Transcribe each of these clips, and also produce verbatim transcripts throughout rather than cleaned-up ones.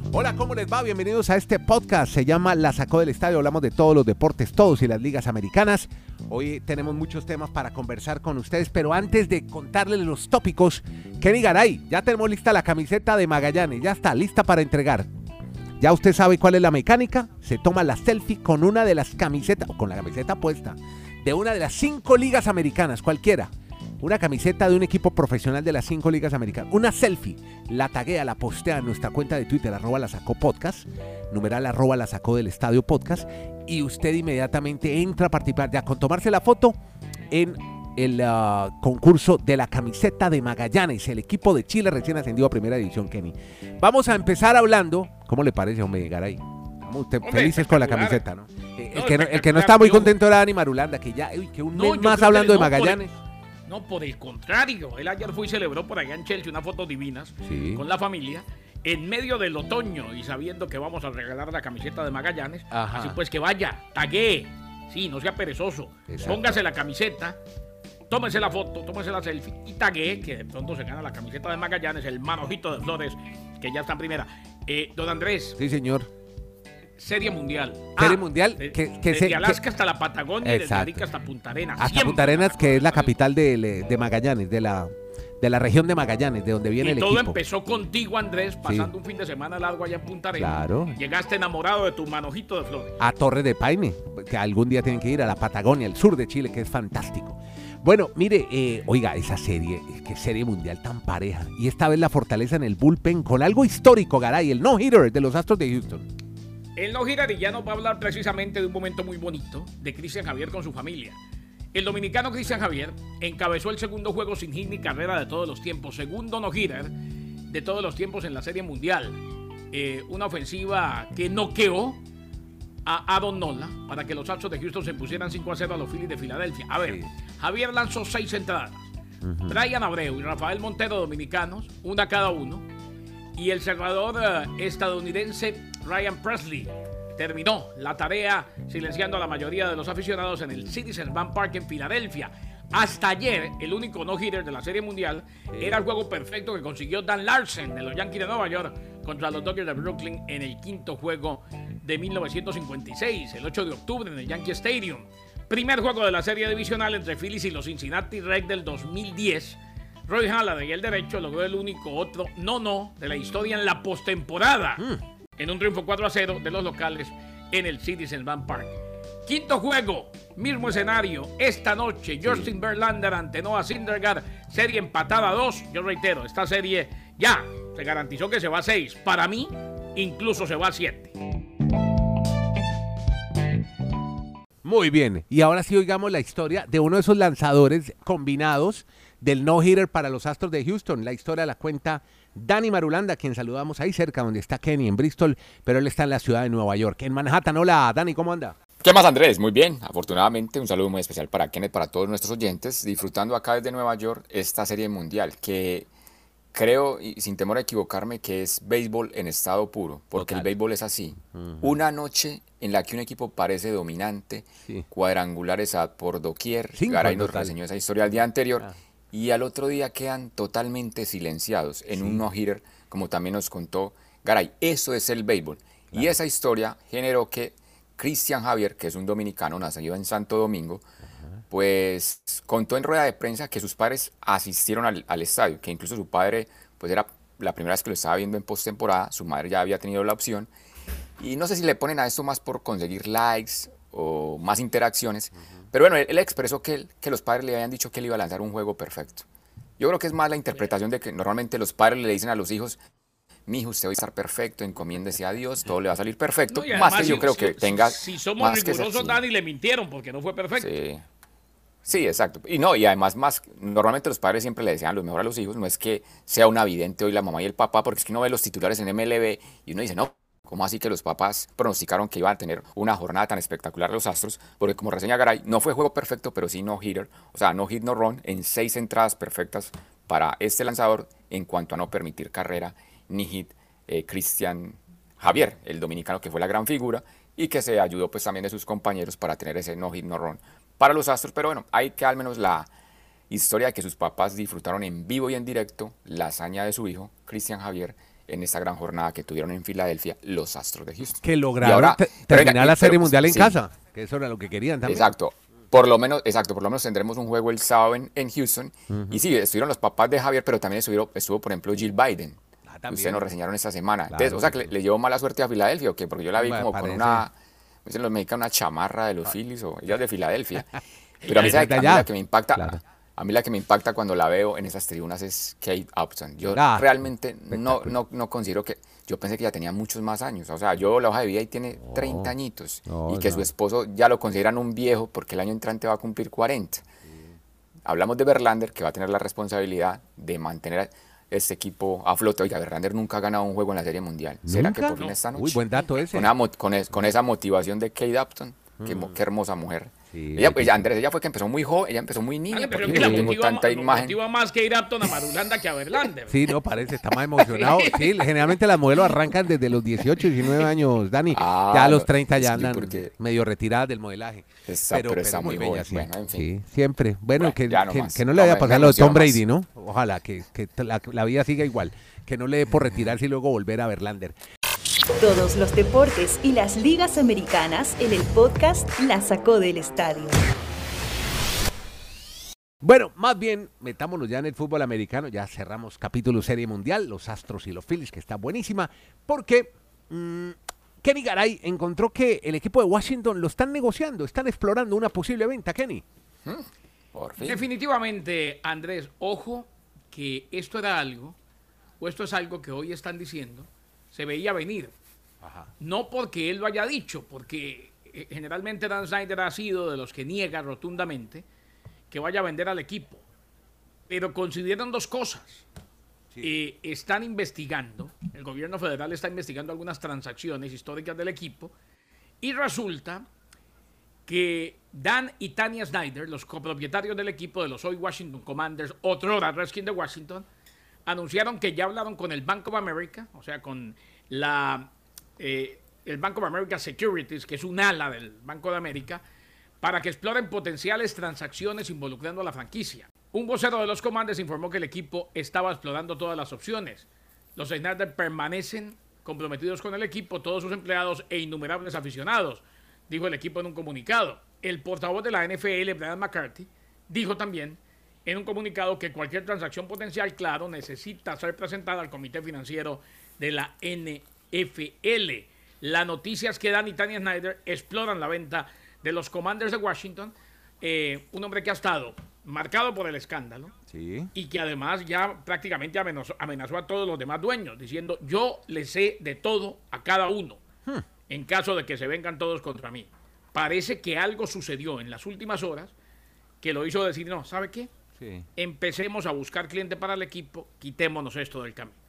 Hola, ¿cómo les va? Bienvenidos a este podcast. Se llama La Sacó del Estadio. Hablamos de todos los deportes, todos y las ligas americanas. Hoy tenemos muchos temas para conversar con ustedes, pero antes de contarles los tópicos, Kenny Garay, ya tenemos lista la camiseta de Magallanes. Ya está lista para entregar. Ya usted sabe cuál es la mecánica. Se toma la selfie con una de las camisetas, o con la camiseta puesta, de una de las cinco ligas americanas, cualquiera. Una camiseta de un equipo profesional de las cinco ligas americanas. Una selfie. La taguea, la postea en nuestra cuenta de Twitter, arroba la sacó podcast, numeral arroba la sacó del estadio podcast, y usted inmediatamente entra a participar ya con tomarse la foto en el uh, concurso de la camiseta de Magallanes, el equipo de Chile recién ascendido a primera división, Kenny. Vamos a empezar hablando, ¿cómo le parece, hombre, Garay? Estamos usted hombre, felices con la camiseta, ¿no? El, no, que no el que no está muy contento era Dani Marulanda, que ya, uy, que un mes no, más hablando de Magallanes. No, por el contrario, él ayer fue y celebró por allá en Chelsea unas fotos divinas sí. con la familia, en medio del otoño y sabiendo que vamos a regalar la camiseta de Magallanes. Ajá. Así pues que vaya, taguee, sí, no sea perezoso, exacto. Póngase la camiseta, tómese la foto, tómese la selfie y taguee, que de pronto se gana la camiseta de Magallanes, el manojito de flores, que ya está en primera. Eh, don Andrés. Sí, señor. Serie Mundial. Serie ah, Mundial. De, que, que desde se, Alaska que, hasta la Patagonia exacto. y desde Arica hasta Punta Arenas. Hasta siempre. Punta Arenas, que es la capital de, de Magallanes, de la, de la región de Magallanes, de donde viene y el equipo. Y todo empezó contigo, Andrés, pasando sí. un fin de semana largo allá en Punta Arenas. Claro. Llegaste enamorado de tu manojito de flores. A Torres de Paine, que algún día tienen que ir a la Patagonia, el sur de Chile, que es fantástico. Bueno, mire, eh, oiga, esa serie, qué serie mundial tan pareja. Y esta vez la fortaleza en el bullpen con algo histórico, Garay, el no-hitter de los Astros de Houston. El no-hitter, y ya nos va a hablar precisamente de un momento muy bonito de Cristian Javier con su familia. El dominicano Cristian Javier encabezó el segundo juego sin hit ni carrera de todos los tiempos, segundo no-hitter de todos los tiempos en la Serie Mundial. Eh, una ofensiva que noqueó a Aaron Nola para que los Astros de Houston se pusieran cinco a cero a los Phillies de Filadelfia. A ver, sí. Javier lanzó seis entradas. Uh-huh. Brian Abreu y Rafael Montero, dominicanos, una cada uno. Y el cerrador uh, estadounidense Ryan Presley terminó la tarea silenciando a la mayoría de los aficionados en el Citizens Bank Park en Filadelfia. Hasta ayer, el único no-hitter de la Serie Mundial era el juego perfecto que consiguió Dan Larsen de los Yankees de Nueva York contra los Dodgers de Brooklyn en el quinto juego de mil novecientos cincuenta y seis, el ocho de octubre en el Yankee Stadium. Primer juego de la serie divisional entre Phillies y los Cincinnati Reds del dos mil diez. Roy Halladay, el derecho, logró el único otro no-no de la historia en la postemporada, mm. en un triunfo cuatro a cero de los locales en el Citizens Bank Park. Quinto juego, mismo escenario, esta noche, Justin sí. Verlander ante Noah Syndergaard, serie empatada a dos. Yo reitero, esta serie ya se garantizó que se va a seis. Para mí, incluso se va a siete. Muy bien, y ahora sí oigamos la historia de uno de esos lanzadores combinados del no-hitter para los Astros de Houston. La historia la cuenta Dani Marulanda, a quien saludamos ahí cerca donde está Kenny, en Bristol, pero él está en la ciudad de Nueva York, en Manhattan. Hola, Dani, ¿cómo anda? ¿Qué más, Andrés? Muy bien, afortunadamente un saludo muy especial para Kenneth, para todos nuestros oyentes, disfrutando acá desde Nueva York esta serie mundial, que creo, y sin temor a equivocarme, que es béisbol en estado puro, porque Total. El béisbol es así, uh-huh. una noche en la que un equipo parece dominante, sí. cuadrangulares a por doquier, Cinco, Garay nos reseñó esa historia el día anterior, ah. y al otro día quedan totalmente silenciados en sí. un no-hitter, como también nos contó Garay. Eso es el béisbol. Claro. Y esa historia generó que Cristian Javier, que es un dominicano nacido en Santo Domingo, uh-huh. pues contó en rueda de prensa que sus padres asistieron al, al estadio, que incluso su padre pues era la primera vez que lo estaba viendo en postemporada, su madre ya había tenido la opción, y no sé si le ponen a esto más por conseguir likes o más interacciones, uh-huh. pero bueno, él, él expresó que, él, que los padres le habían dicho que él iba a lanzar un juego perfecto. Yo creo que es más la interpretación de que normalmente los padres le dicen a los hijos: mi hijo, usted va a estar perfecto, encomiéndese a Dios, todo le va a salir perfecto. No, más que yo si, creo si, que tenga... Si somos rigurosos, Dani, le mintieron porque no fue perfecto. Sí. sí, exacto. Y no, y además, más normalmente los padres siempre le desean lo mejor a los hijos. No es que sea una vidente hoy la mamá y el papá, porque es que uno ve los titulares en M L B y uno dice, no, ¿cómo así que los papás pronosticaron que iban a tener una jornada tan espectacular los Astros? Porque como reseña Garay, no fue juego perfecto, pero sí no-hitter. O sea, no hit, no run, en seis entradas perfectas para este lanzador en cuanto a no permitir carrera ni hit. Eh, Cristian Javier, el dominicano que fue la gran figura y que se ayudó pues también de sus compañeros para tener ese no hit, no run para los Astros. Pero bueno, hay que al menos la historia de que sus papás disfrutaron en vivo y en directo la hazaña de su hijo, Cristian Javier, en esta gran jornada que tuvieron en Filadelfia los Astros de Houston. Que lograron ahora, te- terminar venga, la Serie pero, Mundial en sí, casa, que eso era lo que querían también. exacto. Por lo menos, exacto, por lo menos tendremos un juego el sábado en, en Houston. Uh-huh. Y sí, estuvieron los papás de Javier, pero también estuvo, estuvo por ejemplo, Jill Biden. Ah, también. Ustedes nos reseñaron esta semana. Claro, Entonces, o sea, que le, le llevó mala suerte a Filadelfia, ¿o qué? Porque yo la vi bueno, como parece. con una, dicen los mexicanos, una chamarra de los ah. Phillies, o ella es de Filadelfia. Pero a mí, ¿sabe? a mí la que me impacta, claro. a mí la que me impacta cuando la veo en esas tribunas es Kate Upton. Yo ah, realmente no, no, no considero que... Yo pensé que ya tenía muchos más años. O sea, yo la hoja de vida y tiene no, treinta añitos. No, y que no. su esposo ya lo consideran un viejo porque el año entrante va a cumplir cuarenta. Sí. Hablamos de Verlander, que va a tener la responsabilidad de mantener este equipo a flote. Oiga, Verlander nunca ha ganado un juego en la Serie Mundial. ¿Será ¿Nunca? que por fin esta noche? Uy, buen dato ese. Con, una, con, es, con esa motivación de Kate Upton. Mm. Qué, qué hermosa mujer. Sí, ella, pues, Andrés, ella fue que empezó muy joven, ella empezó muy niña. Vale, pero porque que la tengo motiva, tanta lo imagen. motiva más que ir a Upton a Marulanda que a Verlander. Sí, no, parece, está más emocionado. Sí, generalmente las modelos arrancan desde los dieciocho, diecinueve años, Dani. Ah, ya a los treinta ya andan porque... medio retiradas del modelaje. Está, pero, pero está muy, muy bella, sí. Bueno, en fin. Sí, siempre. Bueno, bueno que, no que, que no le vaya a pasar lo de Tom Brady, ¿no? Ojalá que, que la, la vida siga igual. Que no le dé por retirarse y luego volver a Verlander. Todos los deportes y las ligas americanas en el podcast La Sacó del Estadio. Bueno, más bien, metámonos ya en el fútbol americano. Ya cerramos capítulo Serie Mundial, los Astros y los Phillies, que está buenísima, porque mmm, Kenny Garay encontró que el equipo de Washington lo están negociando, están explorando una posible venta, Kenny. Hmm, por fin. Definitivamente, Andrés, ojo, que esto era algo, o esto es algo que hoy están diciendo, se veía venir. Ajá. No porque él lo haya dicho, porque eh, generalmente Dan Snyder ha sido de los que niega rotundamente que vaya a vender al equipo. Pero consideran dos cosas. Sí. Eh, están investigando, el gobierno federal está investigando algunas transacciones históricas del equipo y resulta que Dan y Tanya Snyder, los copropietarios del equipo de los hoy Washington Commanders, otrora Redskins de Washington, anunciaron que ya hablaron con el Bank of America, o sea, con la, eh, el Bank of America Securities, que es un ala del Banco de América, para que exploren potenciales transacciones involucrando a la franquicia. Un vocero de los Commanders informó que el equipo estaba explorando todas las opciones. Los Snyder permanecen comprometidos con el equipo, todos sus empleados e innumerables aficionados, dijo el equipo en un comunicado. El portavoz de la N F L, Brian McCarthy, dijo también en un comunicado que cualquier transacción potencial, claro, necesita ser presentada al comité financiero de la N F L. La noticia es que Dan y Tanya Snyder exploran la venta de los Commanders de Washington, eh, un hombre que ha estado marcado por el escándalo, sí, y que además ya prácticamente amenazó, amenazó a todos los demás dueños, diciendo, yo le sé de todo a cada uno, hmm. en caso de que se vengan todos contra mí. Parece que algo sucedió en las últimas horas que lo hizo decir, no, ¿sabe qué? Sí. Empecemos a buscar cliente para el equipo, quitémonos esto del camino.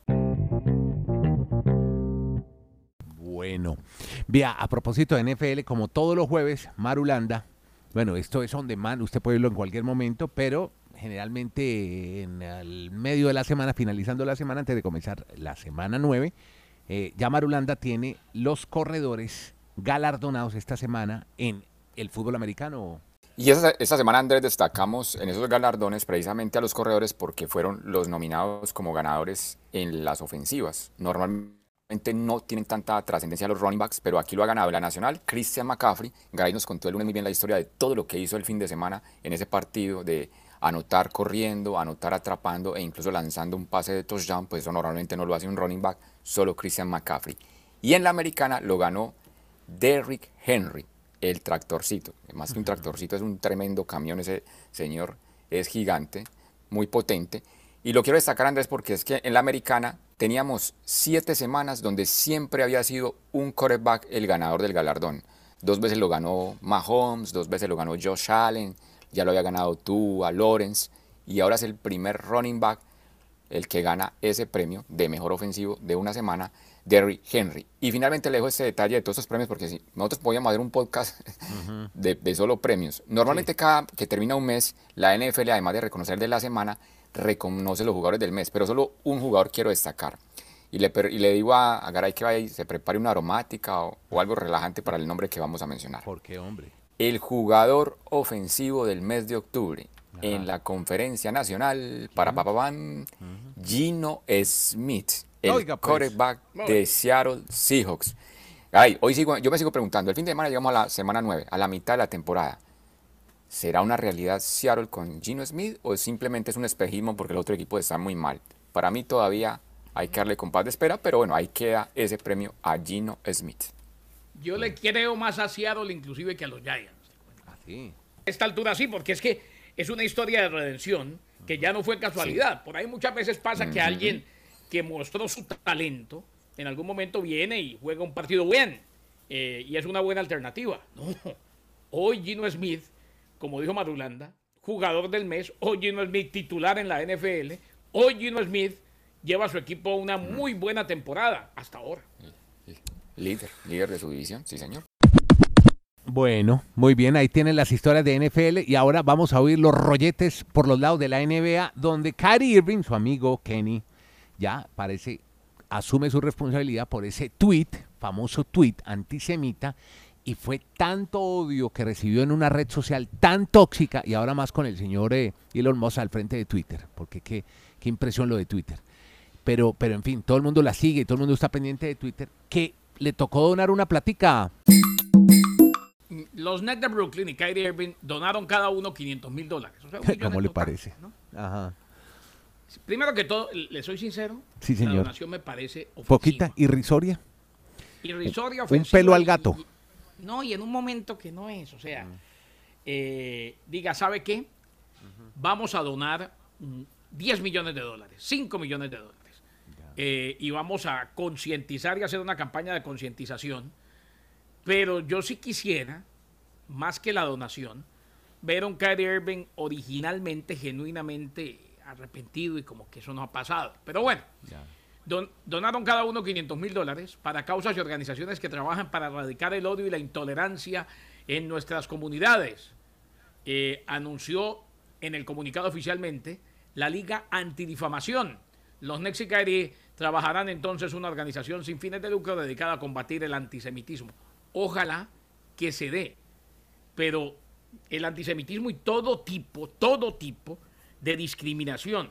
Bueno, vea, a propósito de N F L, como todos los jueves, Marulanda, bueno, esto es on demand, usted puede verlo en cualquier momento, pero generalmente en el medio de la semana, finalizando la semana, antes de comenzar la semana nueve, eh, ya Marulanda tiene los corredores galardonados esta semana en el fútbol americano. Y esta, esta semana, Andrés, destacamos en esos galardones precisamente a los corredores porque fueron los nominados como ganadores en las ofensivas. Normalmente no tienen tanta trascendencia los running backs, pero aquí lo ha ganado la nacional, Christian McCaffrey. Garay nos contó el lunes muy bien la historia de todo lo que hizo el fin de semana en ese partido, de anotar corriendo, anotar atrapando e incluso lanzando un pase de touchdown, pues eso normalmente no lo hace un running back, solo Christian McCaffrey. Y en la americana lo ganó Derrick Henry, el tractorcito. Más que un tractorcito, es un tremendo camión, ese señor es gigante, muy potente. Y lo quiero destacar, Andrés, porque es que en la americana teníamos siete semanas donde siempre había sido un quarterback el ganador del galardón. Dos veces lo ganó Mahomes, dos veces lo ganó Josh Allen, ya lo había ganado Tua, Lawrence, y ahora es el primer running back el que gana ese premio de mejor ofensivo de una semana, Derrick Henry. Y finalmente le dejo este detalle de todos estos premios, porque si nosotros podíamos hacer un podcast uh-huh. de, de solo premios. Normalmente sí. Cada que termina un mes, la N F L, además de reconocer de la semana, reconoce los jugadores del mes, pero solo un jugador quiero destacar. Y le, y le digo a, a Garay que vaya y se prepare una aromática o, o algo relajante para el nombre que vamos a mencionar. ¿Por qué, hombre? El jugador ofensivo del mes de octubre, ajá, en la conferencia nacional, para uh-huh. Papabán, uh-huh. Gino Smith. el Oiga, pues. quarterback de Seattle Seahawks. Ay, hoy sigo, yo me sigo preguntando, el fin de semana llegamos a la semana nueve, a la mitad de la temporada. ¿Será una realidad Seattle con Geno Smith o simplemente es un espejismo porque el otro equipo está muy mal? Para mí todavía hay que darle compás de espera, pero bueno, ahí queda ese premio a Geno Smith. Yo le creo más a Seattle inclusive que a los Giants. Así. A esta altura sí, porque es que es una historia de redención que ya no fue casualidad. Sí. Por ahí muchas veces pasa uh-huh. que alguien que mostró su talento en algún momento viene y juega un partido bien eh, y es una buena alternativa. No, hoy Geno Smith, como dijo Marulanda, jugador del mes, hoy Geno Smith titular en la N F L, hoy Geno Smith lleva a su equipo una muy buena temporada hasta ahora. Líder, líder de su división, sí señor. Bueno, muy bien, ahí tienen las historias de N F L y ahora vamos a oír los rolletes por los lados de la N B A, donde Kyrie Irving, su amigo Kenny, ya parece, asume su responsabilidad por ese tweet, famoso tweet antisemita, y fue tanto odio que recibió en una red social tan tóxica, y ahora más con el señor eh, Elon Musk al frente de Twitter, porque qué, qué impresión lo de Twitter. Pero, pero en fin, todo el mundo la sigue, todo el mundo está pendiente de Twitter, que le tocó donar una platica. Los Nets de Brooklyn y Kyrie Irving donaron cada uno quinientos mil dólares. O sea, ¿cómo le total, parece? ¿no? Ajá. Primero que todo, le soy sincero, sí, señor. la donación me parece ofensiva. Poquita, irrisoria. Irrisoria, ofensiva. Un pelo al gato. Y, y, no, y en un momento que no es. O sea, uh-huh. eh, diga, ¿sabe qué? Uh-huh. Vamos a donar mm, diez millones de dólares, cinco millones de dólares. Eh, y vamos a concientizar y hacer una campaña de concientización. Pero yo sí quisiera, más que la donación, ver a un Kyrie Irving originalmente, genuinamente arrepentido y como que eso no ha pasado. Pero bueno, don, donaron cada uno quinientos mil dólares para causas y organizaciones que trabajan para erradicar el odio y la intolerancia en nuestras comunidades. Eh, anunció en el comunicado oficialmente la Liga Antidifamación. Los Knicks y Kyrie trabajarán entonces una organización sin fines de lucro dedicada a combatir el antisemitismo. Ojalá que se dé, pero el antisemitismo y todo tipo, todo tipo de discriminación.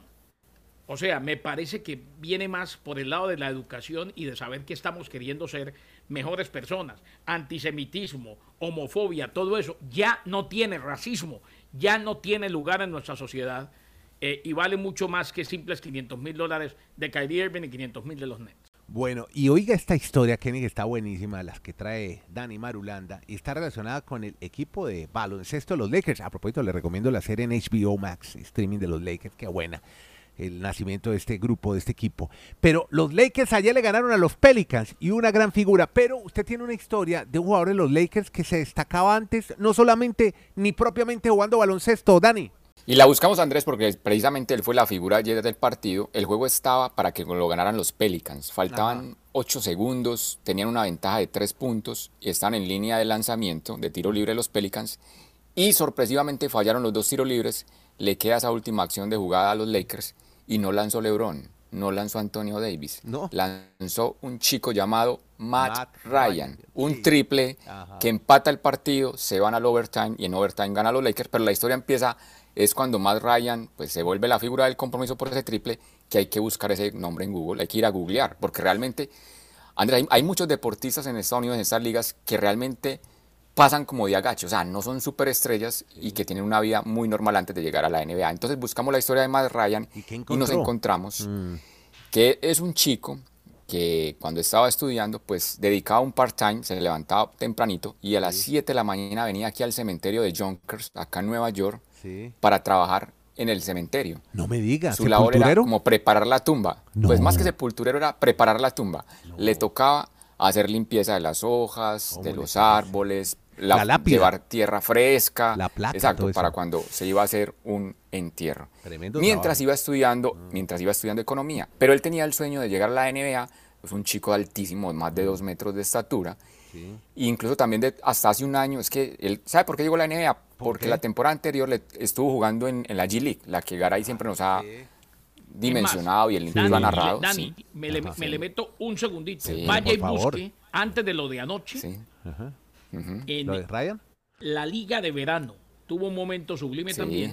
O sea, me parece que viene más por el lado de la educación y de saber que estamos queriendo ser mejores personas. Antisemitismo, homofobia, todo eso ya no tiene racismo, ya no tiene lugar en nuestra sociedad. Eh, y vale mucho más que simples quinientos mil dólares de Kyrie Irving y quinientos mil de los Nets. Bueno, y oiga esta historia, Kenny, que está buenísima, las que trae Dani Marulanda, y está relacionada con el equipo de baloncesto de los Lakers. A propósito, le recomiendo la serie en H B O Max, streaming de los Lakers, qué buena, el nacimiento de este grupo, de este equipo. Pero los Lakers ayer le ganaron a los Pelicans, y una gran figura, pero usted tiene una historia de un jugador de los Lakers que se destacaba antes, no solamente, ni propiamente jugando baloncesto, Dani. Y la buscamos, Andrés, porque precisamente él fue la figura ayer del partido. El juego estaba para que lo ganaran los Pelicans. Faltaban ocho segundos, tenían una ventaja de tres puntos y están en línea de lanzamiento de tiro libre los Pelicans. Y sorpresivamente fallaron los dos tiros libres. Le queda esa última acción de jugada a los Lakers y no lanzó LeBron, no lanzó Antonio Davis. No. Lanzó un chico llamado Matt, Matt Ryan, Ryan, un sí. triple Ajá. que empata el partido, se van al overtime y en overtime gana los Lakers, pero la historia empieza... es cuando Matt Ryan pues, se vuelve la figura del compromiso por ese triple, que hay que buscar ese nombre en Google, hay que ir a googlear, porque realmente, Andrés, hay, hay muchos deportistas en Estados Unidos, en estas ligas, que realmente pasan como de agache, o sea, no son superestrellas sí. y que tienen una vida muy normal antes de llegar a la N B A. Entonces buscamos la historia de Matt Ryan y, y nos encontramos mm. que es un chico que cuando estaba estudiando, pues dedicaba un part-time, se levantaba tempranito y a las sí. siete de la mañana venía aquí al cementerio de Yonkers, acá en Nueva York, sí. para trabajar en el cementerio. No me digas, su labor era como preparar la tumba. No. Pues más que sepulturero era preparar la tumba. No. Le tocaba hacer limpieza de las hojas, de los árboles, la, la llevar tierra fresca. La plata, exacto, para cuando se iba a hacer un entierro. Tremendo mientras trabajo. iba estudiando, mm. mientras iba estudiando economía. Pero él tenía el sueño de llegar a la N B A, pues un chico altísimo, más de dos metros de estatura. Sí. E incluso también de, hasta hace un año, es que él, ¿sabe por qué llegó a la N B A? Porque la temporada anterior le estuvo jugando en, en la G League, la que Garay siempre nos ha sí. dimensionado más, y él Dani, lo ha narrado. Dani, sí. me, le, me sí. le meto un segundito. Sí, Vaya y busque, antes de lo de anoche, sí. Ajá. en ¿Lo de Ryan? la Liga de Verano. Tuvo un momento sublime sí. también,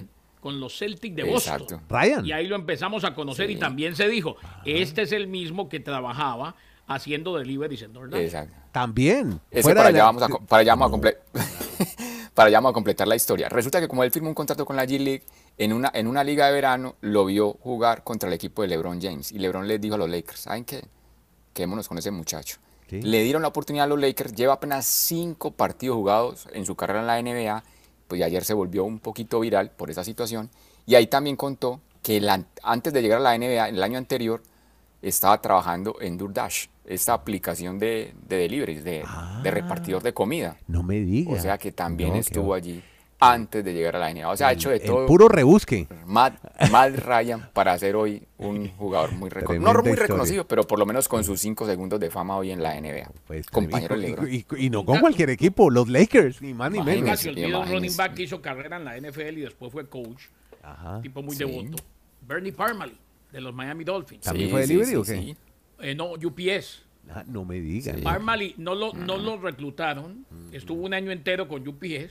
con los Celtics de Boston. Exacto. Ryan. Y ahí lo empezamos a conocer Sí. y también se dijo, este es el mismo que trabajaba haciendo deliveries en DoorDash. Exacto. También. Ese fuera para de allá, la- vamos a, co- para, allá vamos a comple- para allá vamos a completar la historia. Resulta que como él firmó un contrato con la G League, en una, en una liga de verano lo vio jugar contra el equipo de LeBron James. Y LeBron les dijo a los Lakers, ¿saben qué? Quedémonos con ese muchacho. Sí. Le dieron la oportunidad a los Lakers, lleva apenas cinco partidos jugados en su carrera en la N B A, pues y ayer se volvió un poquito viral por esa situación. Y ahí también contó que la- antes de llegar a la N B A, en el año anterior, estaba trabajando en DoorDash, esta aplicación de, de deliveries, de, Ah. de repartidor de comida. No me diga. O sea que también No, qué estuvo bo- allí antes de llegar a la N B A. O sea, ha hecho de El todo puro rebusque. Matt, Matt Ryan para ser hoy un jugador muy reconocido. Tremenda No muy historia. reconocido, pero por lo menos con sus cinco segundos de fama hoy en la N B A. Pues, Compañero de y, LeBron. y- y no con cualquier equipo, los Lakers, ni más ni Imagínese. menos. Nunca se olvida un running Imagínese. back que hizo carrera en la N F L y después fue coach, Ajá. tipo muy Sí. devoto. Bernie Parmalee, de los Miami Dolphins. ¿También fue delivery o qué? Eh, no, U P S. Ah, no me diga. Sí. Parmalee no lo, no lo reclutaron, estuvo un año entero con U P S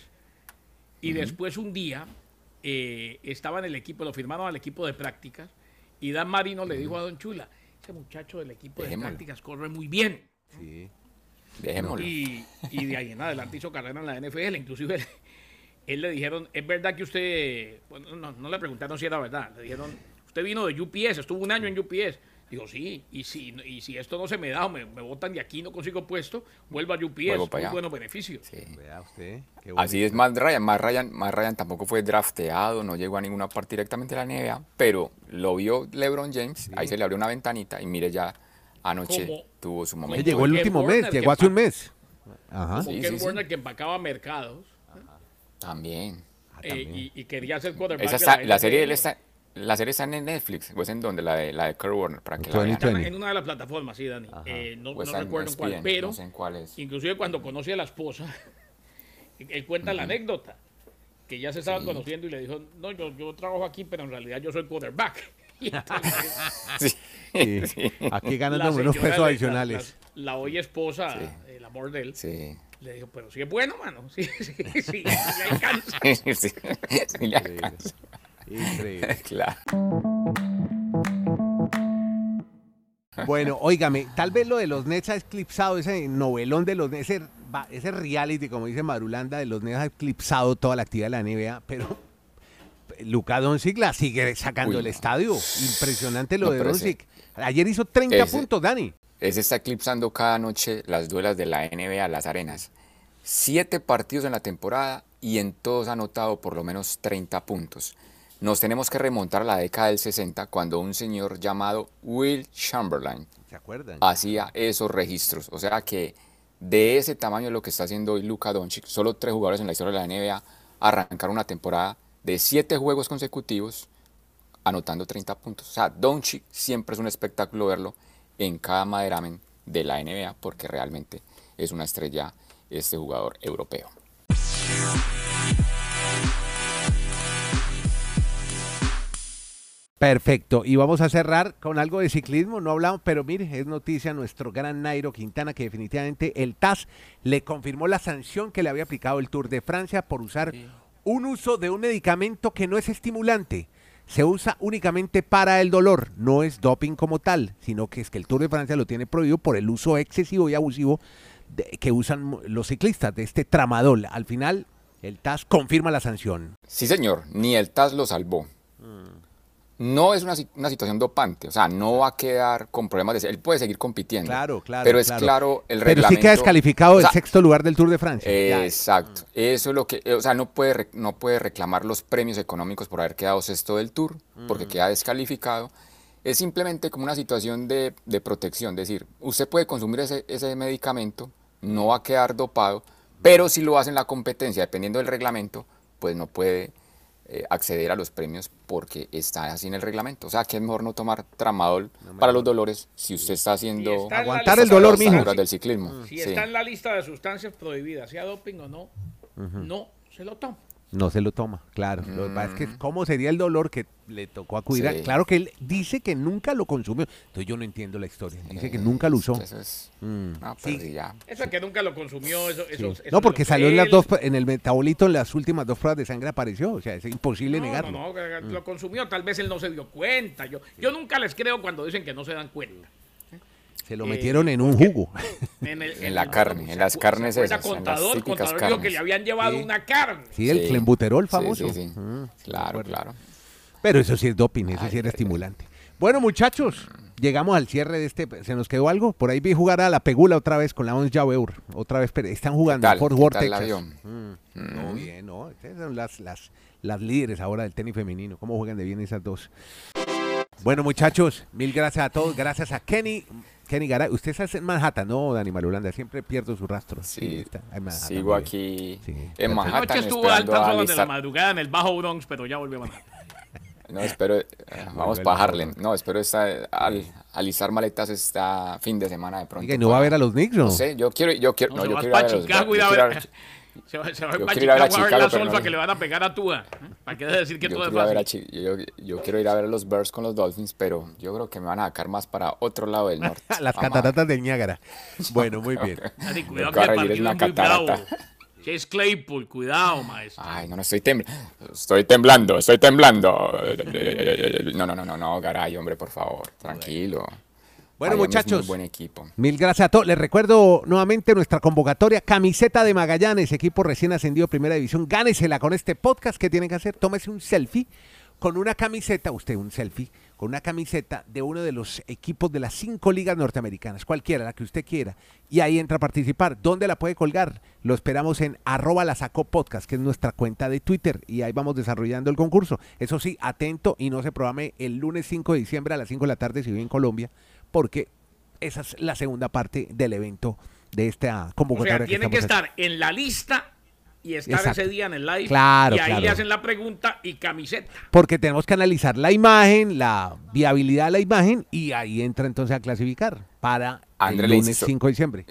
y después un día eh, estaba en el equipo, lo firmaron al equipo de prácticas y Dan Marino le dijo a Don Chula, ese muchacho del equipo de Dejémoslo. prácticas corre muy bien. Sí. Dejémoslo. Y, y de ahí en adelante hizo carrera en la N F L. Inclusive él, él le dijeron, ¿es verdad que usted...? Bueno, no, no le preguntaron si era verdad. Le dijeron, usted vino de U P S, estuvo un año en U P S. Dijo, sí, y si, y si esto no se me da o me, me botan de aquí, no consigo puesto, vuelvo a U P S, Vuelvo para muy allá. buenos beneficios. Sí. Vea usted. Qué Así bonito. es Matt Ryan. Matt Ryan. Matt Ryan tampoco fue drafteado, no llegó a ninguna parte directamente de la N B A, pero lo vio LeBron James, ahí se le abrió una ventanita y mire ya anoche Como- tuvo su Él momento. llegó el Ken último Warner, mes, que llegó hace un pa- mes. Ajá. Como Sí, Ken sí, sí. Warner que empacaba mercados También. Ah, eh, también. y, y quería ser quarterback. Esa de está- la la, serie de N él F L. está, la serie está en Netflix, o es en donde, la de, la de Kurt Warner, para que la veinte vean. Está en una de las plataformas, sí, Dani. Eh, no O no está en recuerdo en cuál, E S P N, pero no sé en cuál es. inclusive cuando conoce a la esposa, él cuenta la anécdota, que ya se estaban conociendo y le dijo, no, yo, yo trabajo aquí, pero en realidad yo soy quarterback. Y entonces, Sí, Sí. sí, Aquí la ganando unos señora, pesos la- adicionales. La, la hoy esposa, Sí. el amor de él, sí. le dijo, pero si es bueno, mano, sí, sí, sí, sí, le alcanza. Sí, sí, sí le alcanza. Increíble. Claro. Bueno, óigame, tal vez lo de los Nets ha eclipsado, ese novelón de los Nets, ese, va- ese reality, como dice Marulanda, de los Nets ha eclipsado toda la actividad de la N B A, pero Luka Doncic la sigue sacando Uy, el no. estadio. Impresionante lo No, de pero ese- Doncic. Ayer hizo treinta ese- puntos, Dani. Ese está eclipsando cada noche las duelas de la N B A, las arenas. Siete partidos en la temporada y en todos ha anotado por lo menos treinta puntos. Nos tenemos que remontar a la década del sesenta cuando un señor llamado Will Chamberlain ¿Se acuerdan? hacía esos registros. O sea que de ese tamaño es lo que está haciendo hoy Luka Doncic. Solo tres jugadores en la historia de la N B A arrancaron una temporada de siete juegos consecutivos anotando treinta puntos. O sea, Doncic siempre es un espectáculo verlo en cada maderamen de la N B A porque realmente es una estrella este jugador europeo. Perfecto, y vamos a cerrar con algo de ciclismo, no hablamos, pero mire, es noticia nuestro gran Nairo Quintana que definitivamente el T A S le confirmó la sanción que le había aplicado el Tour de Francia por usar un uso de un medicamento que no es estimulante, se usa únicamente para el dolor, no es doping como tal, sino que es que el Tour de Francia lo tiene prohibido por el uso excesivo y abusivo de- que usan los ciclistas de este tramadol. Al final, el T A S confirma la sanción. Sí, señor, ni el T A S lo salvó. No es una, si- una situación dopante, o sea, no va a quedar con problemas de... Él puede seguir compitiendo. Claro, claro. Pero es claro. claro el Pero reglamento... sí queda descalificado o del sea, sexto lugar del Tour de Francia. Ya. Exacto. Eso es lo que... O sea, no puede, re- no puede reclamar los premios económicos por haber quedado sexto del Tour, porque queda descalificado. Es simplemente como una situación de, de protección. Es decir, usted puede consumir ese, ese medicamento, no va a quedar dopado, pero si lo hace en la competencia, dependiendo del reglamento, pues no puede eh, acceder a los premios porque está así en el reglamento. O sea, que es mejor no tomar tramadol para los dolores si usted está haciendo... Si está en la Aguantar lista el dolor, de mijo. sustancias- del ciclismo. Si Sí. está en la lista de sustancias prohibidas, sea doping o no, no se lo toma. No se lo toma, claro. Mm. Lo que pasa es que cómo sería el dolor que le tocó acudir. Sí. Claro que él dice que nunca lo consumió. Entonces yo no entiendo la historia. Dice que nunca lo usó. Eso es... Mm. No, pero sí. ya. Eso es que nunca lo consumió. Eso, Sí. eso, eso No, porque es lo salió que en las él... dos, en el metabolito, en las últimas dos pruebas de sangre apareció. O sea, es imposible no, negarlo. No, no, mm. lo consumió. Tal vez él no se dio cuenta. Yo, yo nunca les creo cuando dicen que no se dan cuenta. Se lo Eh, metieron en un jugo. En, el, En la carne, en las carnes esas, en las Contador, típicas contador dijo que carnes. le habían llevado Sí. una carne. Sí, el Sí. clenbuterol Sí, famoso. sí, sí. Mm, Claro, recuerdo. claro. Pero eso sí es doping, eso Ay, sí era ay, estimulante. Bueno, muchachos, llegamos al cierre de este. ¿Se nos quedó algo? Por ahí vi jugar a la Pegula otra vez con la Ons Javeur. Otra vez, pero están jugando ¿Qué en tal? Fort ¿Qué Worth, tal la Texas. vio? Mm, Mm. No, bien, ¿no? Estas son las, las, las líderes ahora del tenis femenino. ¿Cómo juegan de bien esas dos? Bueno, muchachos, mil gracias a todos. Gracias a Kenny. Kenny Garay. Usted está en Manhattan, ¿no, Dani Malulanda? Siempre pierdo su rastro. Sí, está en Manhattan, sigo muy bien. aquí Sí, perfecto. en Manhattan Anoche estuvo a esperando altas a horas de la alistar... madrugada en el Bajo Bronx, pero ya volvió a Manhattan. No, espero... eh, vamos Vuelve para el Harlem. No, espero esta, al, alistar maletas esta fin de semana de pronto. Oiga, ¿y no va a ver a los Knicks, no? No sé, yo quiero... Yo quiero No, no, se yo va quiero ir a para ver a los... Chicago y yo a quiero ver... ir a- Se va, se va Yo para quiero ir a ver a Chicago a ver Chicago, la pero solfa no- que le van a pegar a Tua. ¿Para qué decir que Yo todo es quiero, ir a ver a fácil? Chi- yo, yo quiero ir a ver a los Bears con los Dolphins, pero yo creo que me van a sacar más para otro lado del norte. Las Vamos a ver. cataratas del Niágara. Bueno, muy bien. Dani, cuidado Lo que que el va a recibir partido es una es muy bravo. catarata. Chase Claypool, cuidado, maestro. Ay, no, no estoy temblando. Estoy temblando, estoy temblando. No, no, no, no, no, Garay, hombre, por favor, tranquilo. Bueno, Miami es muchachos. muy buen equipo. Mil gracias a todos. Les recuerdo nuevamente nuestra convocatoria. Camiseta de Magallanes, equipo recién ascendido a Primera División. Gánesela con este podcast. ¿Qué tienen que hacer? Tómese un selfie con una camiseta, usted un selfie, con una camiseta de uno de los equipos de las cinco ligas norteamericanas, cualquiera, la que usted quiera. Y ahí entra a participar. ¿Dónde la puede colgar? Lo esperamos en arroba la sacó podcast, que es nuestra cuenta de Twitter. Y ahí vamos desarrollando el concurso. Eso sí, atento y no se programe el lunes cinco de diciembre a las cinco de la tarde si vive en Colombia, porque esa es la segunda parte del evento de esta O convocatoria. sea, tienen que estar en la lista y estar Exacto. ese día en el live. Claro, y ahí claro. le hacen la pregunta y camiseta. Porque tenemos que analizar la imagen, la viabilidad de la imagen, y ahí entra entonces a clasificar para André, el le lunes insisto. cinco de diciembre.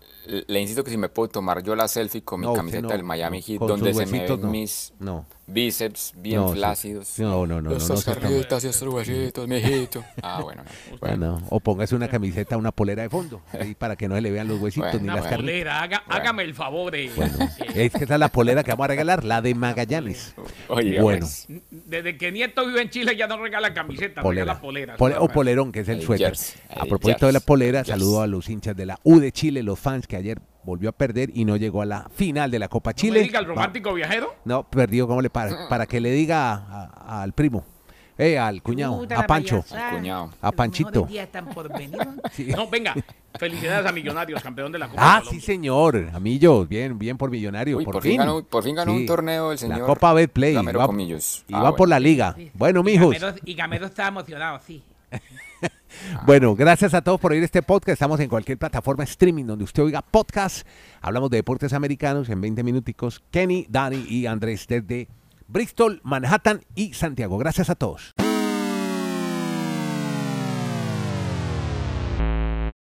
Le insisto que si me puedo tomar yo la selfie con mi No, usted camiseta no, del Miami no, Heat, con donde sus se me huesitos ven no. mis No. bíceps bien No, sí. flácidos. No, no, no, no, no Estos se toma. carritas y estos huesitos, mijito. Ah, bueno, no. Bueno, Bueno, o póngase una camiseta, una polera de fondo, ahí para que no se le vean los huesitos Bueno, ni Una las carnes. polera, haga- Bueno. hágame el favor. eh. Es que esa es la polera que vamos a regalar, la de Magallanes. oiga, Bueno. pues, Desde que Nieto vive en Chile ya no regala camiseta, Polera. regala poleras. Pole- ¿no? o polerón, que es el El suéter. jersey, A el propósito de la jersey, polera, jersey. saludo a los hinchas de la U de Chile, los fans que ayer volvió a perder y no llegó a la final de la Copa No Chile. me diga el Va- romántico viajero. No, perdió, ¿cómo le para? Para que le diga a- a- al primo, eh, al cuñado, Puta a la Pancho. payasada. Al cuñado. A Los Panchito. mejores días están por venir. Sí. No, venga. Felicidades a Millonarios, campeón de la Copa Ah, de sí, Colombia. señor, Amillo, bien, bien por Millonario, Uy, por, por fin. fin ganó- por fin ganó un torneo el La señor Copa Betplay, Gamero iba, Comillos. iba Ah, por bueno. la liga. Sí. Bueno, Y mijos, Gamero, y Gamero estaba emocionado, sí. bueno, gracias a todos por oír este podcast. Estamos en cualquier plataforma streaming donde usted oiga podcast. Hablamos de deportes americanos en veinte minuticos. Kenny, Dani y Andrés desde Bristol, Manhattan y Santiago. Gracias a todos.